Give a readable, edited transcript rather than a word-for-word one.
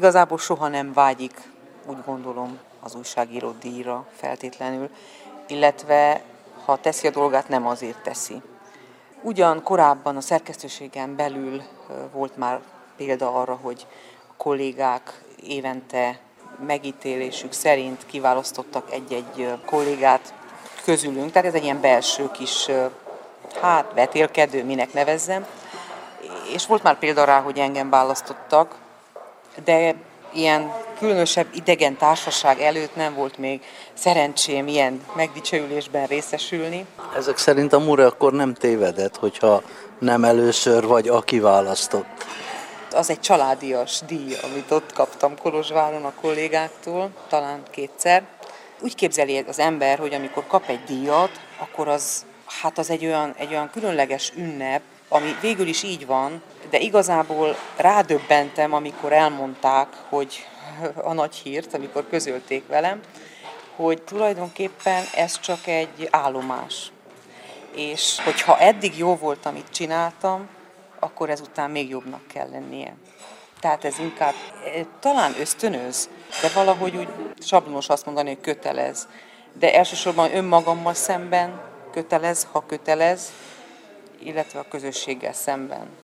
igazából soha nem vágyik, úgy gondolom, az újságíró díjra feltétlenül, illetve ha teszi a dolgát, nem azért teszi. Ugyan korábban a szerkesztőségen belül volt már példa arra, hogy a kollégák évente megítélésük szerint kiválasztottak egy-egy kollégát közülünk, tehát ez egy ilyen belső kis, vetélkedő, minek nevezzem, és volt már példa rá, hogy engem választottak, de ilyen különösebb idegen társaság előtt nem volt még szerencsém ilyen megdicsőülésben részesülni. Ezek szerint a Mure akkor nem tévedett, hogyha nem először vagy aki választott. Az egy családias díj, amit ott kaptam Kolozsváron a kollégáktól, talán 2-szer. Úgy képzeli az ember, hogy amikor kap egy díjat, akkor az egy olyan különleges ünnep, ami végül is így van, de igazából rádöbbentem, amikor elmondták, hogy a nagy hírt, amikor közölték velem, hogy tulajdonképpen ez csak egy állomás. És hogyha eddig jó volt, amit csináltam, akkor ezután még jobbnak kell lennie. Tehát ez inkább talán ösztönöz, de valahogy úgy sablonos azt mondani, hogy kötelez. De elsősorban önmagammal szemben kötelez, ha kötelez, illetve a közösséggel szemben.